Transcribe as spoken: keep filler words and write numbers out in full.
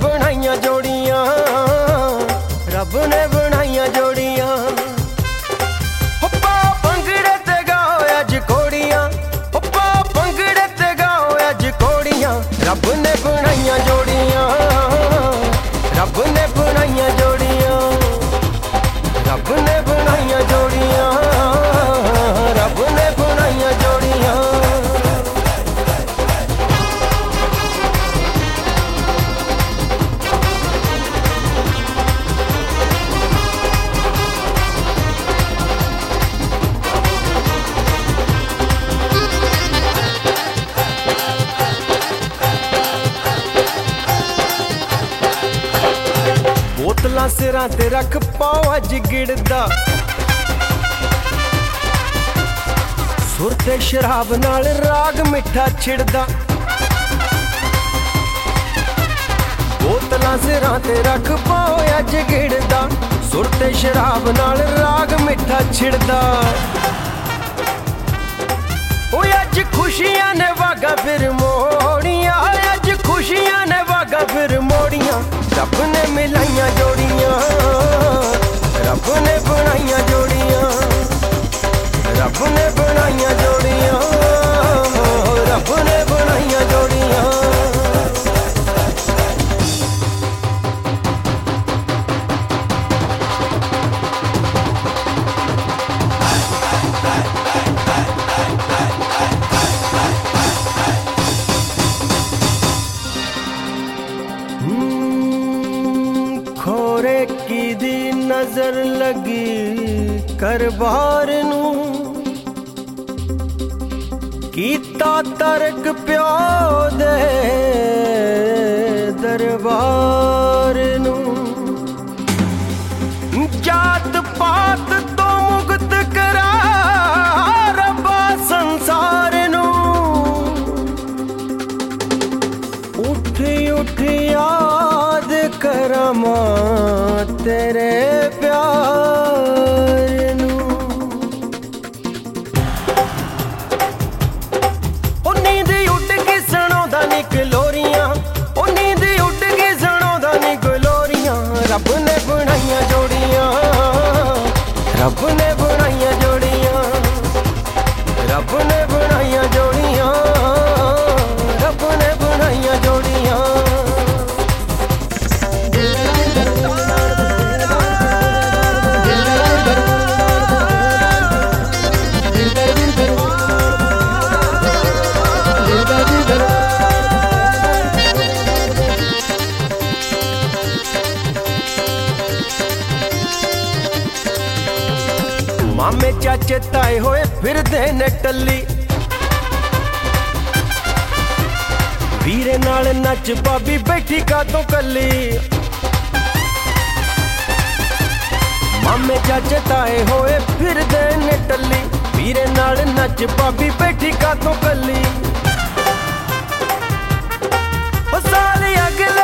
बनाइया जोड़ियां, रब ने बनाइया जोड़ियां। पा भंगड़े ते गाओ अज कोड़ियां, पा भंगड़े ते गाओ अज कोड़ियां। रब ने बनाइया जोड़ियां, रब ने बनाइया जोड़ियां, रब ने बनाइया जोड़ियां, रब ने बनाइया जोड़ियां। बोतलां सिरां ते रख पाओ अज गिड़दा, सुर ते शराब नाल राग मिठा छिड़दा। बोतलां सिरां ते रख पाओ अज गिड़दा, सुर ते शराब नाल राग मिठा छिड़दा। ओए अज खुशियां ने वागा फिर मोड़ियां, अज खुशियां ने वागा फिर मोड़ियां। रब ने मिलाइया जोड़ियां, रब ने बनाइया जोड़ियां, रब ने बनाइया जोड़ियां, रब ने बनाइया जोड़ियां। खोरे की दी नजर लगी करबार नू, कीता तरक प्यो दे दरबार नू। जात पात तो मुक्त करा रब्बा संसार नू, उठ उठ याद करां तेरे प्यार नू। ओ नींद उठ के सणोदा नी गलोरियां, ओ नींद उठ के सणोदा नी गलोरियां। रब ने बनाइया जोड़ियां, रब ने बनाइया जोड़ियां, रब ने बनाइया जोड़ियां, रब ने बनाइया जोड़ियां। मामे चाचे ताए होए फिरदे ने टल्ली, वीरे नाल नच भाभी बैठी कातों कल्ली। मामे चाचे ताए होए फिरदे ने टल्ली, वीरे नाल नच भाभी बैठी कातों कल्ली। ओ साली अगले